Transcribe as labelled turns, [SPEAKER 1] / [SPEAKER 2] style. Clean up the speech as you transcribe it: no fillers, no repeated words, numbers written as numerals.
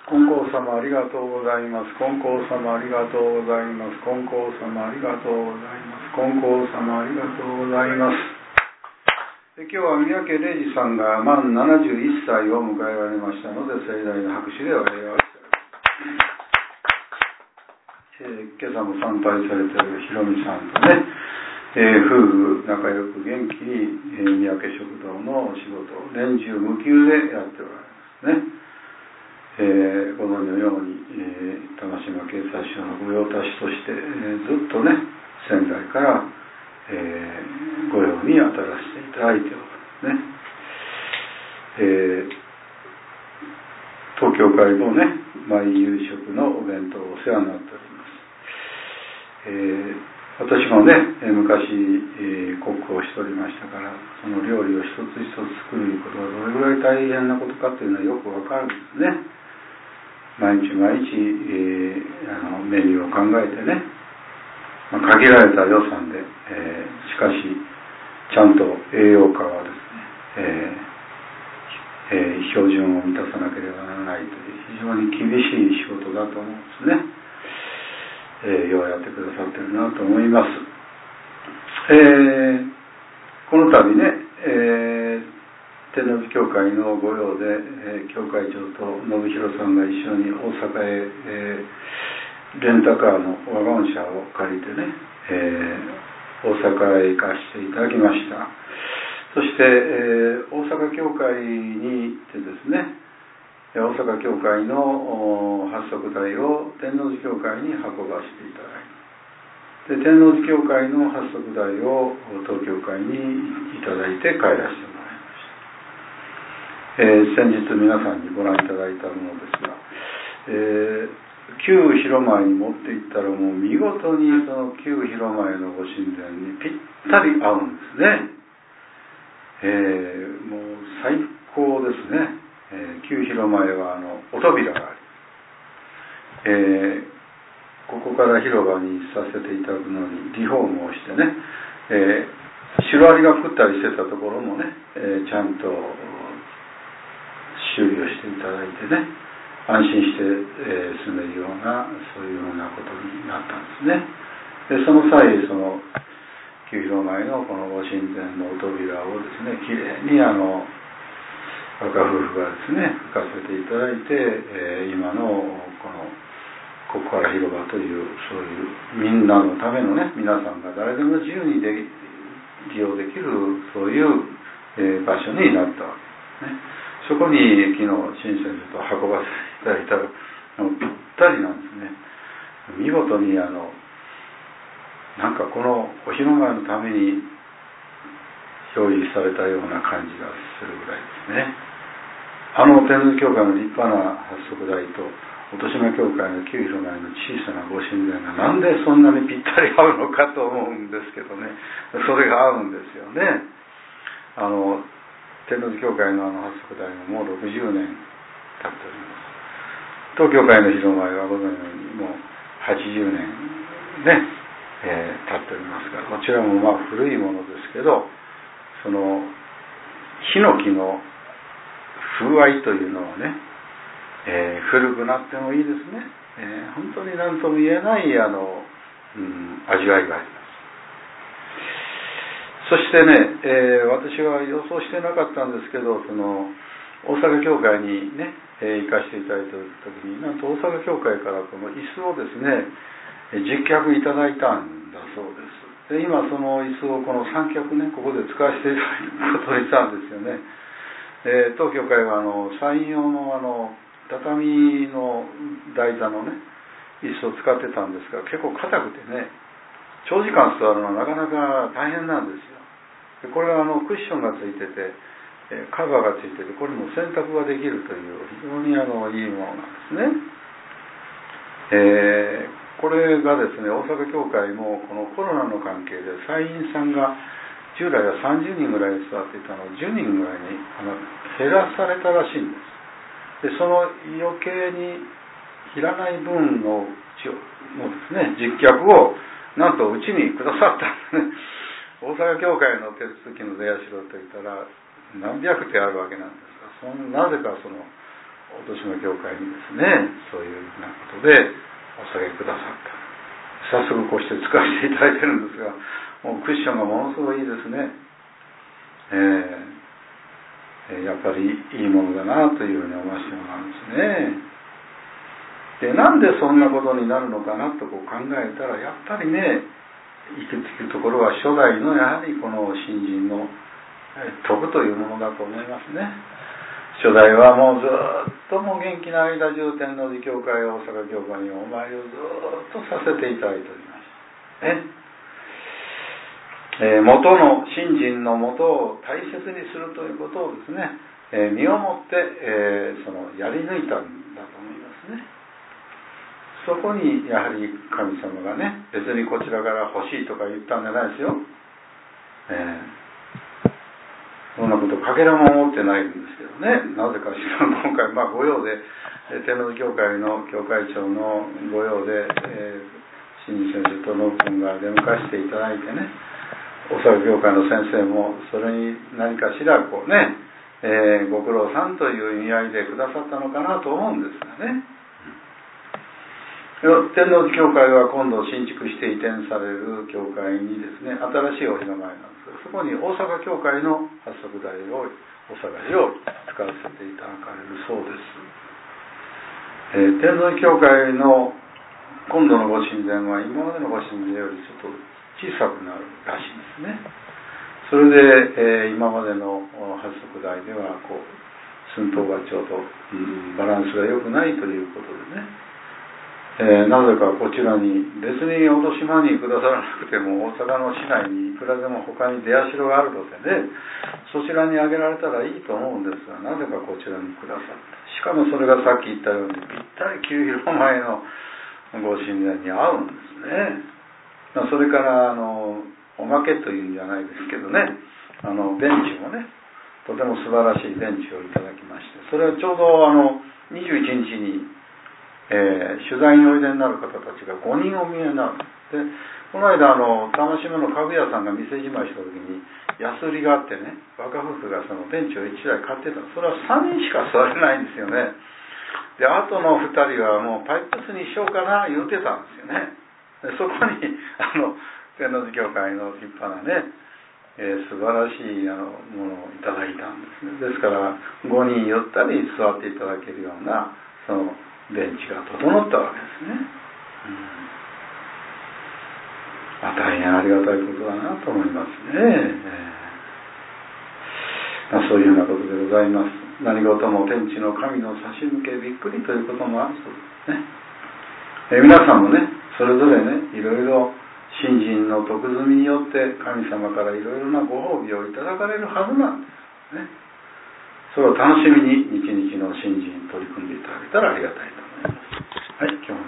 [SPEAKER 1] 金光様ありがとうございます。金光様ありがとうございます。金光様ありがとうございます。金光様ありがとうございます。今日は三宅礼二さんが満71歳を迎えられましたので、盛大な拍手でお礼をして今朝も参拝されているひろみさんとね、夫婦仲良く元気に、三宅食堂のお仕事を年中無休でやっておられますね。ご存知のように、玉島警察署の御用達として、ずっとね仙台から、御用に当たらせていただいておるね、東京会のね毎夕食のお弁当をお世話になっております。私もね昔、コックをしておりましたから、その料理を一つ一つ作ることがどれぐらい大変なことかというのはよくわかるんですね。毎日毎日、メニューを考えてね、限られた予算で、しかしちゃんと栄養価はですね、標準を満たさなければならないという非常に厳しい仕事だと思うんですね。ようやってくださってるなと思います。この度ね、天王寺教会の御用で、教会長と信弘さんが一緒に大阪へ、レンタカーのワゴン車を借りてね、大阪へ行かせていただきました。そして、大阪教会に行ってですね、大阪教会の発足台を天王寺教会に運ばせていただいて、で天王寺教会の発足台を東京会にいただいて帰らせてもらいます。先日皆さんにご覧いただいたものですが、旧広前に持っていったらもう見事にその旧広前のご神殿にぴったり合うんですね。もう最高ですね。旧広前はお扉があり、ここから広場にさせていただくのにリフォームをしてね、シロアリが食ったりしてたところもね、ちゃんと修理をしていただいてね、安心して、住めるようなそういうようなことになったんですね。でその際旧広前のこのご神殿のお扉をですね、きれいに若夫婦がですね吹かせていただいて、今のここから広場というそういうみんなのためのね、皆さんが誰でも自由に利用できるそういう、場所になったわけですね。そこに昨日親先生と運ばせていただいたらぴったりなんですね。見事になんかこのお広間のために用意されたような感じがするぐらいですね。天王教会の立派な発足台と音島教会の旧広前の小さなご神殿がなんでそんなにぴったり合うのかと思うんですけどね、それが合うんですよね。天王寺教会の発足台ももう60年経っております。東教会の広前はご存じのようにもう80年ね、経っておりますが、こちらも古いものですけど、そのヒノキの風合いというのはね、古くなってもいいですね。本当に何とも言えない味わいがあります。そしてね、私は予想してなかったんですけど、その大阪教会にね、行かせていただいた時に、なんと大阪教会からこの椅子をですね、実脚いただいたんだそうです。で今その椅子をこの三脚ね、ここで使わせていただくことにしたんですよね。当教会は山陽の畳の台座のね椅子を使ってたんですが、結構硬くてね、長時間座るのはなかなか大変なんですよ。でこれはクッションがついてて、カバーがついてて、これも洗濯ができるという非常にいいものなんですね。これがですね、大阪教会もこのコロナの関係で祭員さんが従来は30人ぐらい座っていたのを10人ぐらいに減らされたらしいんです。でその余計にいらない分のですね、実脚をなんとうちにくださったんですね。大阪教会の手続きの出社といったら何百手あるわけなんですが、なぜか落島教会にですね、そういうふうなことでお下げくださった。早速こうして使わせていただいてるんですが、もうクッションがものすごいいいですね。やっぱりいいものだなというふうに思わせてもらうんですね。で、なんでそんなことになるのかなとこう考えたら、やっぱりね、行き着くところは初代のやはりこの新人の徳というものだと思いますね。初代はもうずっともう元気な間中天王寺教会、大阪教会にお参りをずっとさせていただいております。元の信心の元を大切にするということをですね、身をもって、そのやり抜いたんだと思いますね。そこにやはり神様がね、別にこちらから欲しいとか言ったんじゃないですよ。そんなことかけらも思ってないんですけどね。なぜかしら今回、御用で天王寺教会の教会長の御用で、新先生とノブ君が出迎えしていただいてね、大阪教会の先生もそれに何かしらこうね、ご苦労さんという意味合いでくださったのかなと思うんですがね。天王寺教会は今度新築して移転される教会にですね、新しいお日の前なんですが、そこに大阪教会の八足台をお下がりを使わせていただかれるそうです。天王寺教会の今度のご神前は今までのご神前よりちょっと小さくなるらしいですね。それで、今までの八足台ではこう寸法がちょうど、バランスが良くないということでね、なぜかこちらに別に落島にくださらなくても大阪の市内にいくらでも他に出社があるのでね、そちらにあげられたらいいと思うんですが、なぜかこちらにくださった。しかもそれがさっき言ったようにぴったり9キロ前のご神前に合うんですね。それからおまけというんじゃないですけどね、ベンチもね、とても素晴らしいベンチをいただきまして、それはちょうど21日に取材においでになる方たちが5人お見えになる。で、この間玉島の家具屋さんが店じまいした時に安売りがあってね、若夫婦がそのベンチを1台買ってた。それは3人しか座れないんですよね。で、あとの2人はもうパイプスにしようかな言うてたんですよね。で、そこに天王寺教会の立派なね、素晴らしいものをいただいたんですね。ですから5人ゆったり座っていただけるようなそのベンチが整ったわけですね。大変ありがたいことだなと思いますね。そういうようなことでございます。何事も天地の神の差し向けびっくりということもあるそうですね。皆さんもね、それぞれね、いろいろ信心の徳積みによって神様からいろいろなご褒美をいただかれるはずなんですね。それを楽しみに日々の信心に取り組んでいただけたらありがたいと思います。はい、今日